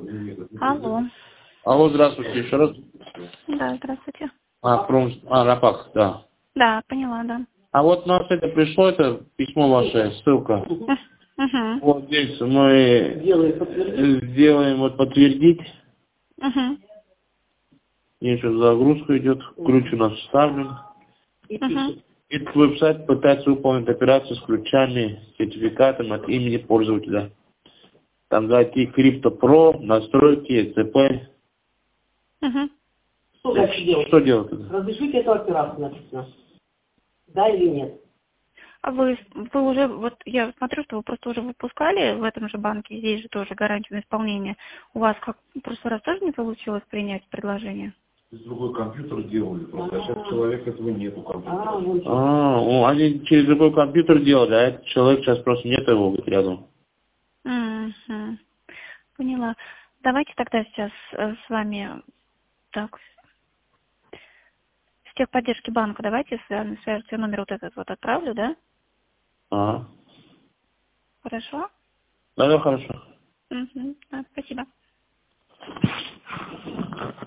Алло. Алло, здравствуйте, еще раз. Да, здравствуйте. Рапах, да. Да, поняла, да. А вот у нас это пришло, это письмо ваше, ссылка. Угу. Вот здесь мы сделаем вот подтвердить. Угу. Еще загрузка идет, ключ у нас вставлен. Угу. Этот веб-сайт пытается выполнить операцию с ключами, сертификатом от имени пользователя. Там зайти CryptoPro, настройки, ЦП. Угу. Что дальше делать? Что делать? Разрешите эту операцию написано. Да или нет? А вы уже, вот я смотрю, что вы просто уже выпускали в этом же банке, здесь же тоже гарантию на исполнение. У вас как в прошлый раз тоже не получилось принять предложение? Другой компьютер делали, просто сейчас человек этого нету компьютера. Они через другой компьютер делали, а этот человек сейчас просто нет его рядом. Угу. Поняла. Давайте тогда сейчас с вами так. С техподдержки банка давайте свяжите номер вот этот вот отправлю, да? Хорошо? Да, хорошо. Угу. Да, спасибо.